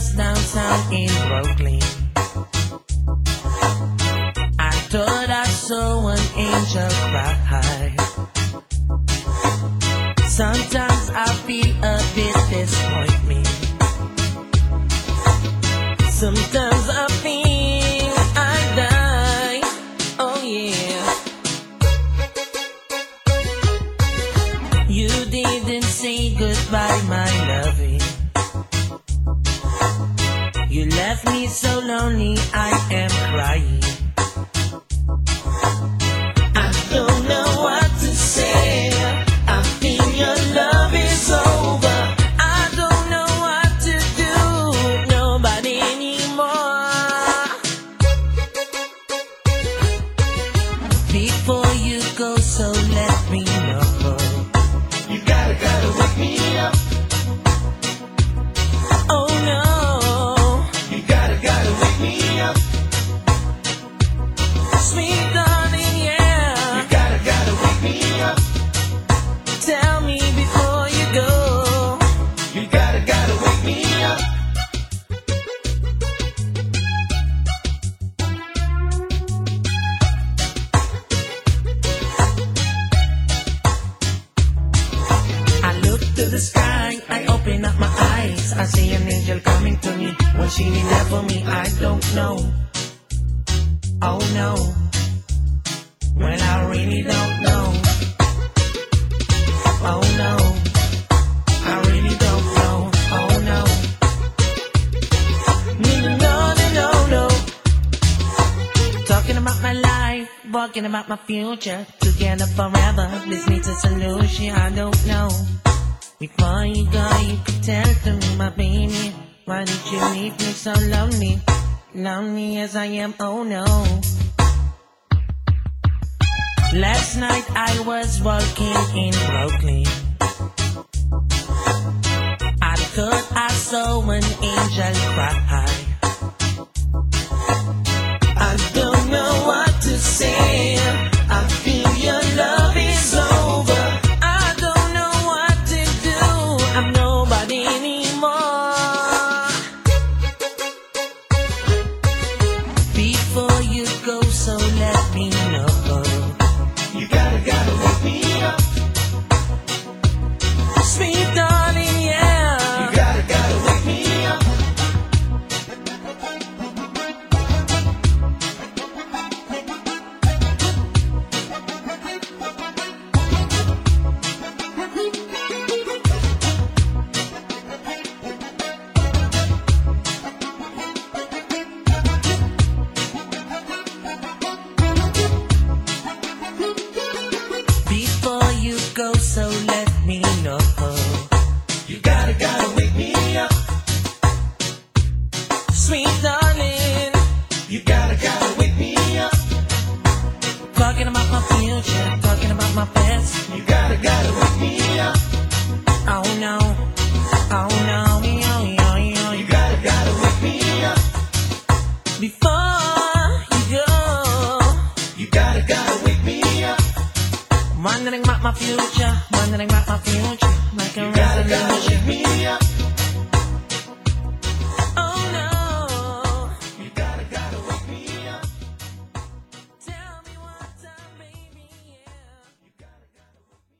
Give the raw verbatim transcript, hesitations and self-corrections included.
was downtown in Brooklyn. I thought I saw an angel cry. Sometimes I feel a bit disappointed. Sometimes I feel I die. Oh yeah. You didn't say goodbye, my loving. You left me so lonely, I am crying. I don't know what to say. I feel your love is over. I don't know what to do with nobody anymore. Before you go, so let me know. You gotta, gotta wake me up. Oh no. You gotta, gotta wake me up. Sweet darling, yeah. You gotta, gotta wake me up. Tell me before you go. You gotta, gotta wake me up. I look to the sky, I open up my eyes. I see an angel coming to me. What she need there for me, I don't know. Oh no. Well, I really don't know. Oh no. I really don't know. Oh no. No, no, no, no, no. Talking about my life, walking about my future. Together forever, this needs a solution. I don't know. Before you go, you could tell to me, my baby, why did you leave me so lonely? Lonely as I am, oh no. Last night I was walking in Brooklyn. I thought I saw an angel cry. I don't know what to say. I feel your love is over. I don't know what to do. I'm nobody anymore. Before you go, so let me know. You gotta, gotta wake me up. Sweet darling, yeah. You gotta, gotta wake me up. Before you go, so let me know. You gotta, gotta wake me up. Sweet darling, You gotta, gotta wake me up. talking about my future, talking about my past. You gotta, gotta wake me up. Oh no, oh no, yo, yo, yo. You gotta, gotta wake me up. Before you go, You gotta, gotta wake me up. wondering about my future, wondering about my future, like a You gotta, gotta resolution. wake me up.